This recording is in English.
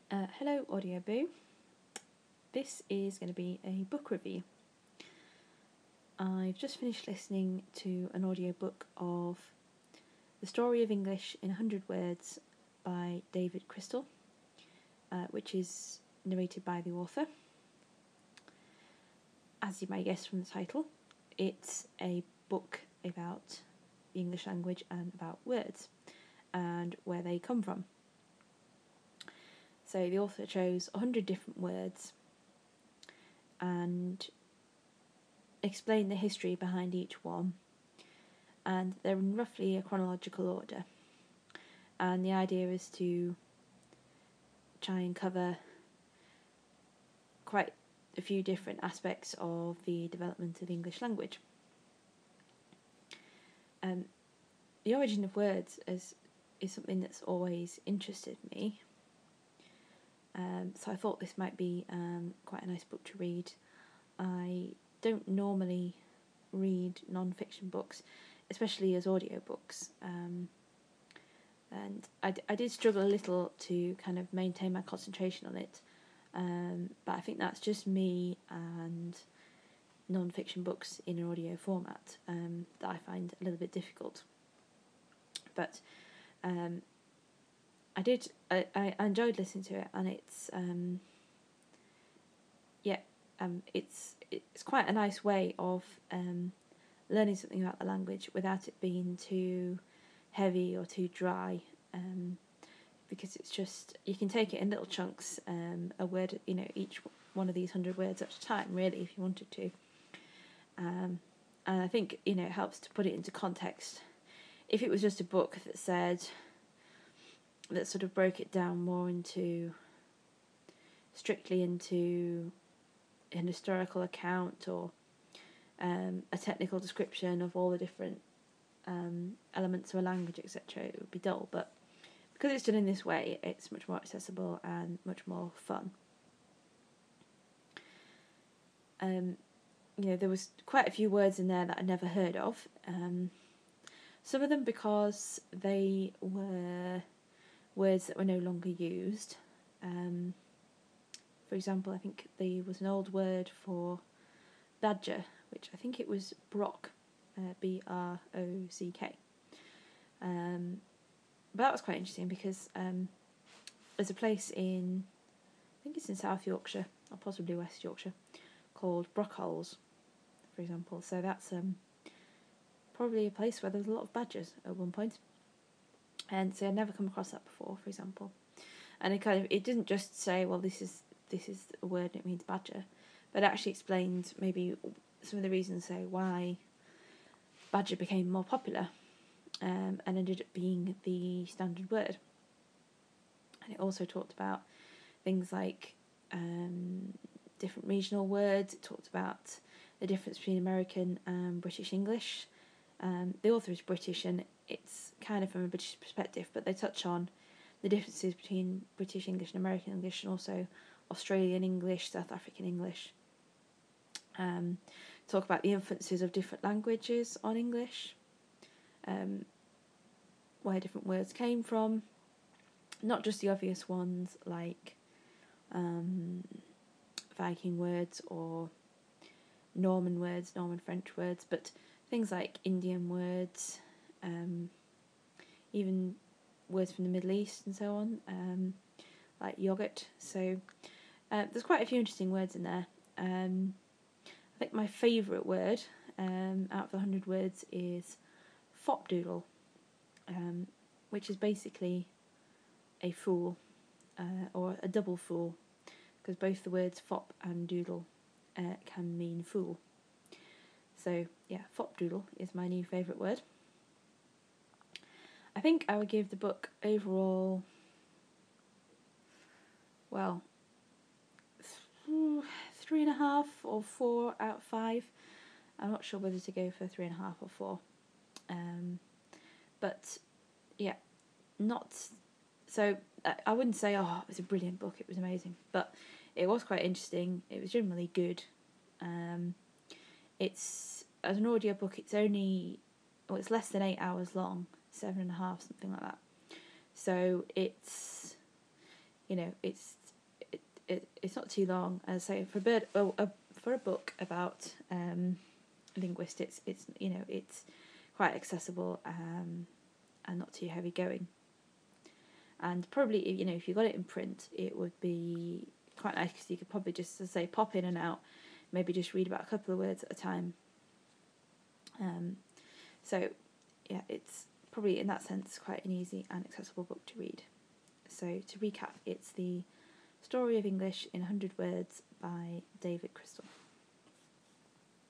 Hello Audio Boo. This is going to be a book review. I've just finished listening to an audiobook of The Story of English in 100 Words by David Crystal, which is narrated by the author. As you may guess from the title, it's a book about the English language and about words and where they come from. So the author chose 100 different words and explained the history behind each one, and they're in roughly a chronological order, and the idea is to try and cover quite a few different aspects of the development of the English language. The origin of words is something that's always interested me, so I thought this might be quite a nice book to read. I don't normally read non-fiction books, especially as audiobooks, and I did struggle a little to kind of maintain my concentration on it, but I think that's just me and non-fiction books in an audio format that I find a little bit difficult. But I enjoyed listening to it, and it's quite a nice way of learning something about the language without it being too heavy or too dry, because it's just, you can take it in little chunks, a word, each one of these 100 words at a time, really, if you wanted to, and I think it helps to put it into context. If it was just a book that sort of broke it down more strictly into an historical account or a technical description of all the different elements of a language, etc., it would be dull. But because it's done in this way, it's much more accessible and much more fun. There was quite a few words in there that I'd never heard of. Some of them because they were words that were no longer used. For example, I think there was an old word for badger, which I think it was brock, B-R-O-C-K. But that was quite interesting because there's a place I think it's in South Yorkshire, or possibly West Yorkshire, called Brockholes, for example. So that's probably a place where there was a lot of badgers at one point. And so I'd never come across that before, for example. And it didn't just say, well, this is a word and it means badger, but it actually explained maybe some of the reasons, say, why badger became more popular, and ended up being the standard word. And it also talked about things like different regional words. It talked about the difference between American and British English. The author is British, and it's kind of from a British perspective, but they touch on the differences between British English and American English, and also Australian English, South African English. Talk about the influences of different languages on English, where different words came from, not just the obvious ones like Viking words or Norman words, Norman French words, but things like Indian words, even words from the Middle East and so on, like yogurt. So there's quite a few interesting words in there. I think my favourite word out of the 100 words is fopdoodle, which is basically a fool, or a double fool, because both the words fop and doodle can mean fool. So yeah, fopdoodle is my new favourite word. I think I would give the book overall, 3.5 or 4 out of 5. I'm not sure whether to go for 3.5 or 4. But yeah, not so. I wouldn't say, it was a brilliant book, it was amazing, but it was quite interesting. It was generally good. It's, as an audiobook, it's less than 8 hours long, 7.5, something like that. So it's it's not too long. As I say, for a book about linguistics, it's it's quite accessible and not too heavy going. And probably if you got it in print, it would be quite nice because you could probably just, as I say, pop in and out, maybe just read about a couple of words at a time. So yeah, it's probably in that sense quite an easy and accessible book to read. So to recap, it's The Story of English in 100 Words by David Crystal.